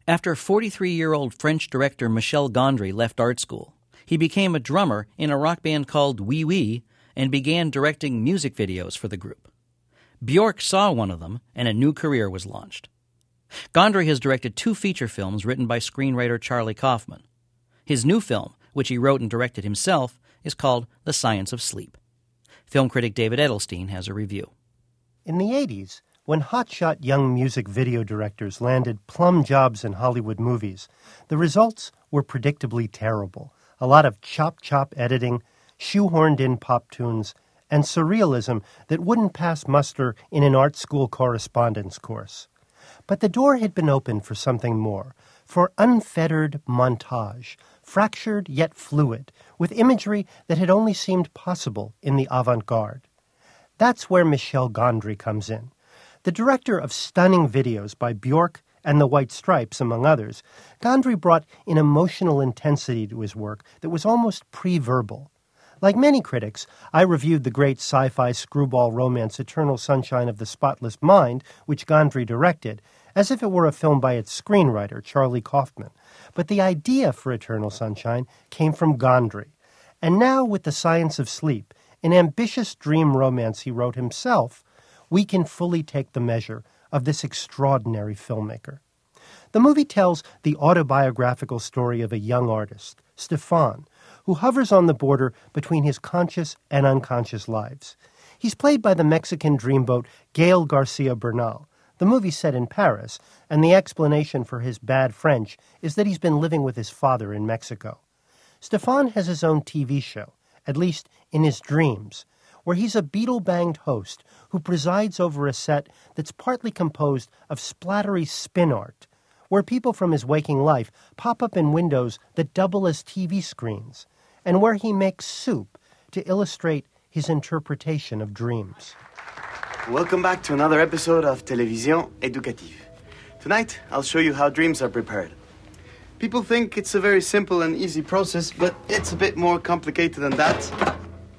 After 43-year-old French director Michel Gondry left art school, he became a drummer in a rock band called Wee Wee and began directing music videos for the group. Bjork saw one of them, and a new career was launched. Gondry has directed 2 feature films written by screenwriter Charlie Kaufman. His new film, which he wrote and directed himself, is called The Science of Sleep. Film critic David Edelstein has a review. In the 80s, when hotshot young music video directors landed plum jobs in Hollywood movies, the results were predictably terrible. A lot of chop-chop editing, shoehorned-in pop tunes, and surrealism that wouldn't pass muster in an art school correspondence course. But the door had been opened for something more, for unfettered montage, fractured yet fluid, with imagery that had only seemed possible in the avant-garde. That's where Michel Gondry comes in. The director of stunning videos by Bjork and the White Stripes, among others, Gondry brought an emotional intensity to his work that was almost pre-verbal. Like many critics, I reviewed the great sci-fi screwball romance Eternal Sunshine of the Spotless Mind, which Gondry directed, as if it were a film by its screenwriter, Charlie Kaufman. But the idea for Eternal Sunshine came from Gondry. And now, with The Science of Sleep, an ambitious dream romance he wrote himself, we can fully take the measure of this extraordinary filmmaker. The movie tells the autobiographical story of a young artist, Stefan, who hovers on the border between his conscious and unconscious lives. He's played by the Mexican dreamboat Gael Garcia Bernal. The movie's set in Paris, and the explanation for his bad French is that he's been living with his father in Mexico. Stefan has his own TV show, at least in his dreams, where he's a beetle-banged host who presides over a set that's partly composed of splattery spin art, where people from his waking life pop up in windows that double as TV screens, and where he makes soup to illustrate his interpretation of dreams. Welcome back to another episode of Télévision Éducative. Tonight, I'll show you how dreams are prepared. People think it's a very simple and easy process, but it's a bit more complicated than that.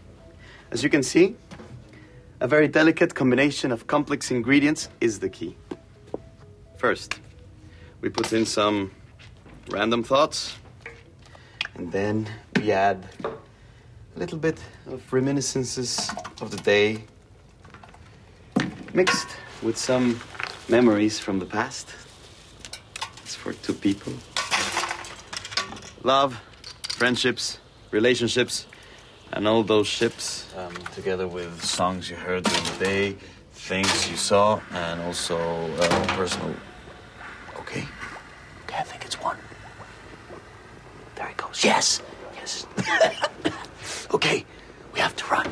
As you can see, a very delicate combination of complex ingredients is the key. First, we put in some random thoughts, and then we add a little bit of reminiscences of the day, mixed with some memories from the past. It's for 2 people. Love, friendships, relationships, and all those ships, together with songs you heard during the day, things you saw, and also personal... Okay, I think it's 1. There it goes. Yes. Okay, we have to run.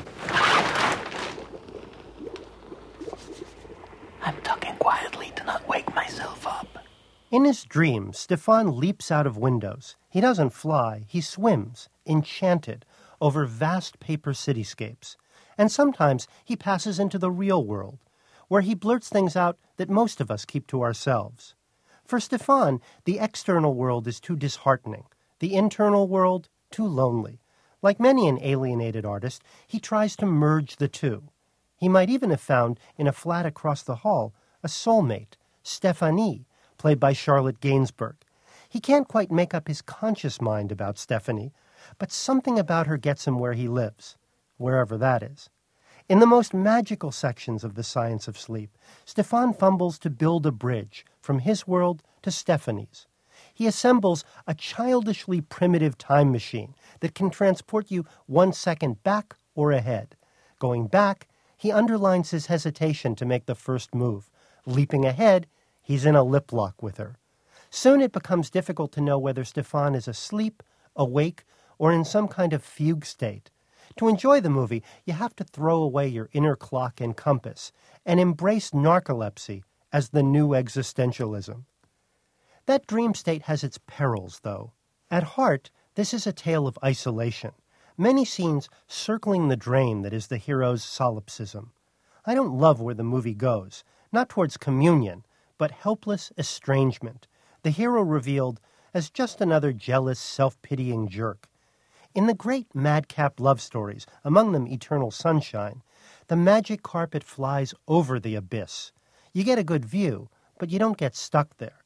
I'm tucking quietly to not wake myself up. In his dreams, Stefan leaps out of windows. He doesn't fly, he swims, enchanted, over vast paper cityscapes. And sometimes he passes into the real world, where he blurts things out that most of us keep to ourselves. For Stefan, the external world is too disheartening, the internal world too lonely. Like many an alienated artist, he tries to merge the two. He might even have found, in a flat across the hall, a soulmate, Stephanie, played by Charlotte Gainsbourg. He can't quite make up his conscious mind about Stephanie, but something about her gets him where he lives, wherever that is. In the most magical sections of The Science of Sleep, Stefan fumbles to build a bridge from his world to Stephanie's. He assembles a childishly primitive time machine that can transport you 1 second back or ahead. Going back, he underlines his hesitation to make the first move. Leaping ahead, he's in a lip lock with her. Soon it becomes difficult to know whether Stefan is asleep, awake, or in some kind of fugue state. To enjoy the movie, you have to throw away your inner clock and compass and embrace narcolepsy as the new existentialism. That dream state has its perils, though. At heart, this is a tale of isolation. Many scenes circling the drain that is the hero's solipsism. I don't love where the movie goes, not towards communion, but helpless estrangement, the hero revealed as just another jealous, self-pitying jerk. In the great madcap love stories, among them Eternal Sunshine, the magic carpet flies over the abyss. You get a good view, but you don't get stuck there.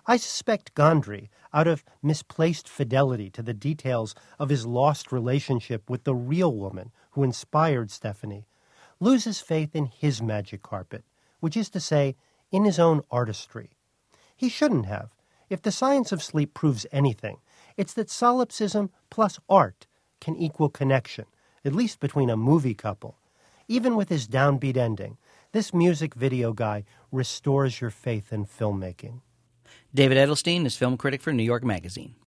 I suspect Gondry, out of misplaced fidelity to the details of his lost relationship with the real woman who inspired Stephanie, loses faith in his magic carpet, which is to say, in his own artistry. He shouldn't have. If the science of sleep proves anything, it's that solipsism plus art can equal connection, at least between a movie couple. Even with his downbeat ending, this music video guy restores your faith in filmmaking. David Edelstein is film critic for New York Magazine.